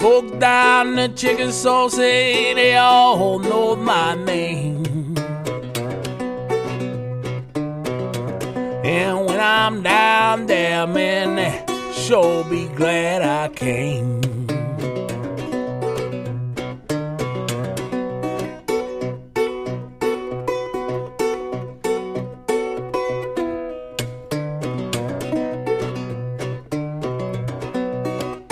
Folk down the chicken sauce, say they all know my name. And when I'm down there, man, they sure be glad I came.